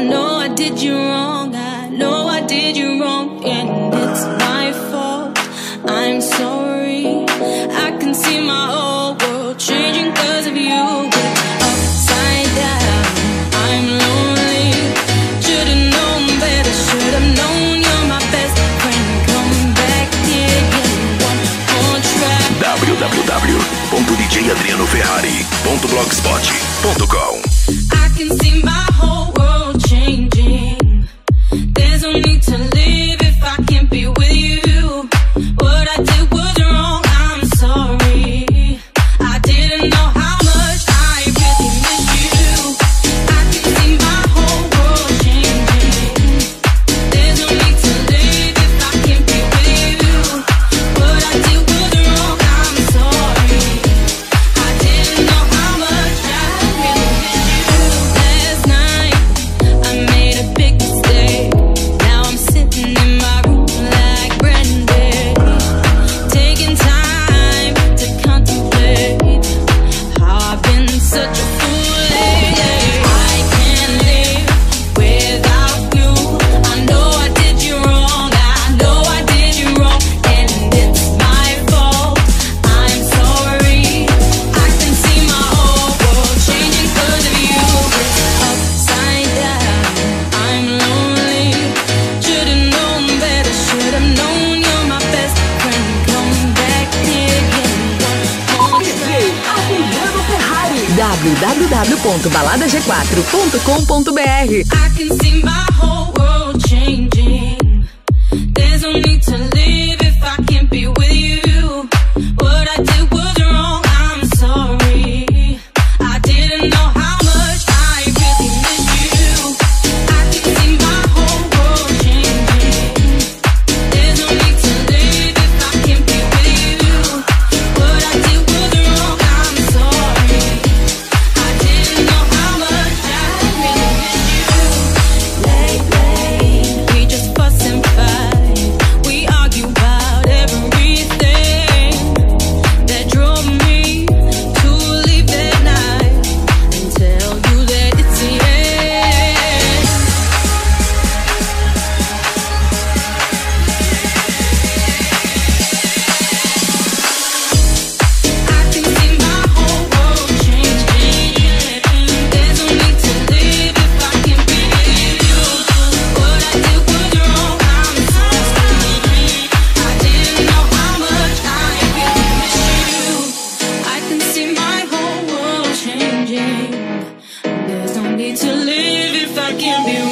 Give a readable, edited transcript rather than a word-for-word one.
know I did you wrong, I know I did you wrong, and it's my fault, I'm sorry. I can see my whole world changing cause of you. Upside down, I'm lonely. Should've known better, should've known you're my best friend. Come back here, get one more try. www.djadrianoferrari.blogspot.com. I can see my whole world changing. There's no need to live if I can't be with you. What I did was wrong, I'm sorry. I didn't know how much I really missed you. I can see my whole world changing. There's no need to live if I can't be with you. What I did was wrong, I'm sorry. I didn't know how much I really missed you. Last night I made a big mistake. Now I'm sitting in my room like Brandy, taking time to contemplate how I've been such a fool lately. I can't live without you. I know I did you wrong, I know I did you wrong, and it's my fault, I'm sorry. I can see my whole world changing cause of you. Upside down, I'm lonely. Should've known better, should've known you're my best friend. Come back here, get one more try. Adriano Ferrari. www.baladag4.com.br. I can see my whole world changing. There's no need to live if I can't be with you. What I did was wrong, I'm sorry. I didn't know how much I really missed you. I can see my whole world changing. There's no need to live if I can't be with you. What I did was wrong, I'm sorry. I didn't know how much I really missed you. Lately, we just fuss and fight. We argue about everything that drove me to leave that night and tell you that it's the end. I can see my whole world changing. There's no need to live if I can't be with you. What I did was wrong, I'm sorry. I didn't know how much I really missed you. I can see my whole world changing. There's no need to live if I can't be with you.